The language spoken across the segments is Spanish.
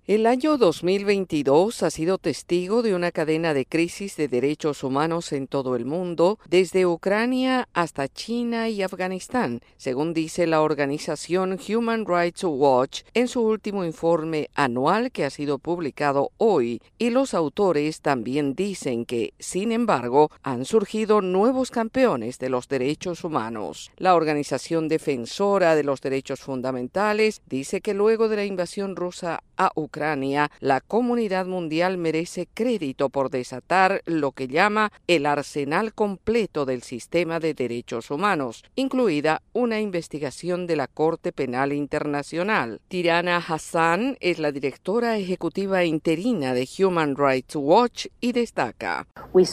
El año 2022 ha sido testigo de una cadena de crisis de derechos humanos en todo el mundo, desde Ucrania hasta China y Afganistán, según dice la organización Human Rights Watch en su último informe anual que ha sido publicado hoy, y los autores también dicen que, sin embargo, han surgido nuevos campeones de los derechos humanos. La organización defensora de los derechos fundamentales dice que luego de la invasión rusa a Ucrania, la comunidad mundial merece crédito por desatar lo que llama el arsenal completo del sistema de derechos humanos, incluida una investigación de la Corte Penal Internacional. Tirana Hassan es la directora ejecutiva interina de Human Rights Watch y destaca: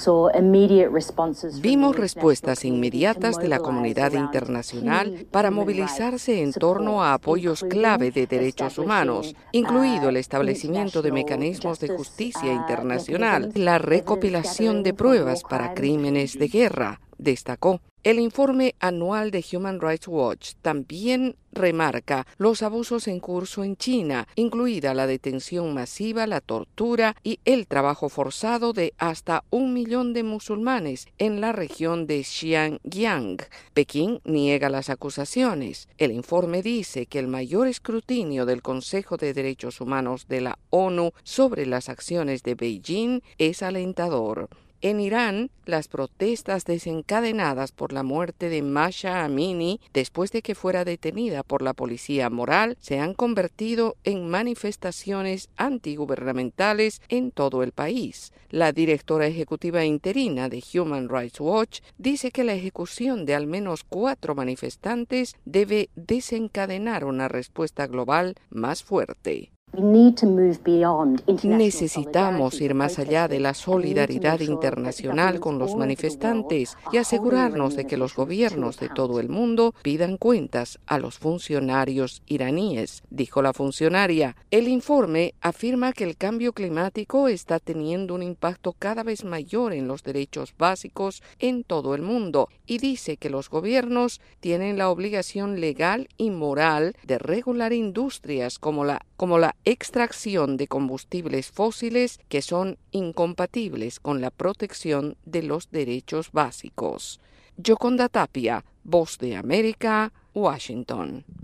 vimos respuestas inmediatas de la comunidad internacional para movilizarse en torno a apoyos clave de derechos humanos, incluido el establecimiento de mecanismos de justicia internacional, la recopilación de pruebas para crímenes de guerra, destacó. El informe anual de Human Rights Watch también remarca los abusos en curso en China, incluida la detención masiva, la tortura y el trabajo forzado de hasta 1 millón de musulmanes en la región de Xinjiang. Pekín niega las acusaciones. El informe dice que el mayor escrutinio del Consejo de Derechos Humanos de la ONU sobre las acciones de Beijing es alentador. En Irán, las protestas desencadenadas por la muerte de Mahsa Amini después de que fuera detenida por la policía moral se han convertido en manifestaciones antigubernamentales en todo el país. La directora ejecutiva interina de Human Rights Watch dice que la ejecución de al menos 4 manifestantes debe desencadenar una respuesta global más fuerte. Necesitamos ir más allá de la solidaridad internacional con los manifestantes y asegurarnos de que los gobiernos de todo el mundo pidan cuentas a los funcionarios iraníes, dijo la funcionaria. El informe afirma que el cambio climático está teniendo un impacto cada vez mayor en los derechos básicos en todo el mundo y dice que los gobiernos tienen la obligación legal y moral de regular industrias como la extracción de combustibles fósiles que son incompatibles con la protección de los derechos básicos. Yoconda Tapia, Voz de América, Washington.